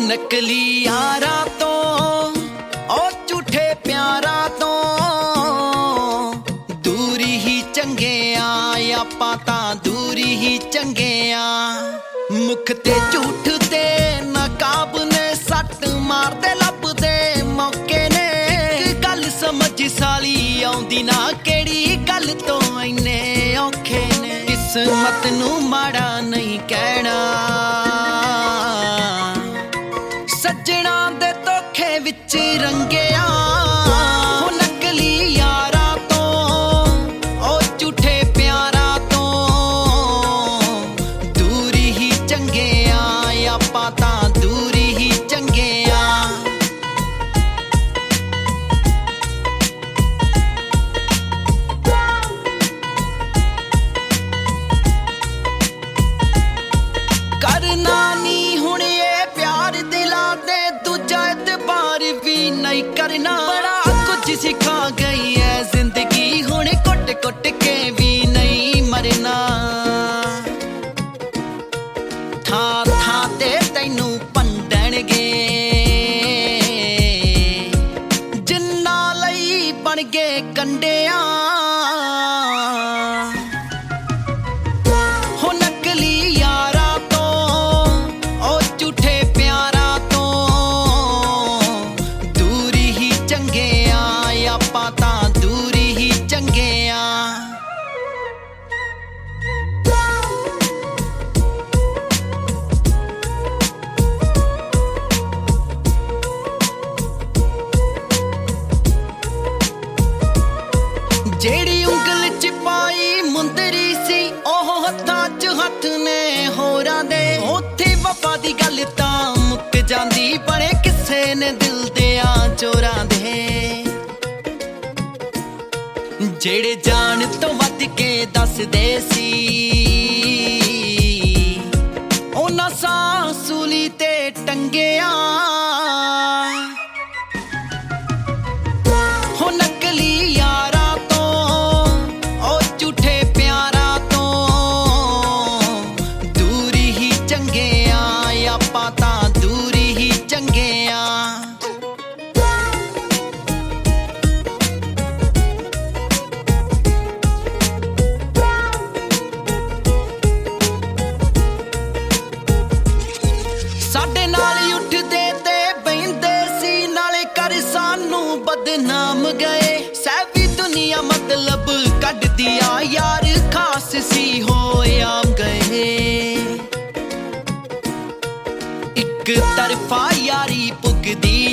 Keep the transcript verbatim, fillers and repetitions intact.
नकली यारा तो और झूठे प्यारा तो दूरी ही चंगे आ, आपां तां दूरी ही चंगे आ। मुख ते झूठ ते नकाब ने सट मारदे लभदे मौके ने। इक गल समझ साली आउंदी ना केड़ी गल तो इन्ने औखे ने। किस्मत नू माड़ा नहीं कहना, सज्जणा दे धोखे विच रंगिया। हो नकली यारा तो ओ झूठे प्यारा तो दूरी ही चंगे आ, आपां तां दूरी ही चंगे आ। करना नी हुण ये प्यार दिला दे, दूजा एतबार भी नहीं करना। बड़ा कुछ सिखा गई है जिंदगी, हुण कुट कुट के भी नहीं मरना। थां थां ते तैनू भंडणगे जिन्ना लई बन गए कंडिया। हो नकली यारा तो ओ झूठे प्यारा तो दूरी ही चंगे आ, आपां तां दूरी ही चंगे आ। जेड़ी उंगल च पाई मुंदरी सी ओह हत्थां च हत्थ ने होरां दे। उत्थे वफा दी गल तां मुक जांदी, बड़े किस्से ने दिल दियां चोरां दे। जेड़े जान तो वध के दसदे सी उन्हां सां सूली ते टंगिया। हो नकली यारा तो ओ झूठे प्यारा तो दूरी ही चंगे आ, आपां तां दूरी ही चंगे आ। साडे नाल उठदे ते बहिंदे सी, नाले कर सानू बदनाम गए। सैवी दुनिया मतलब कढ दिया यार, खास सी हो आम गए। एक तरफा यारी पुगदी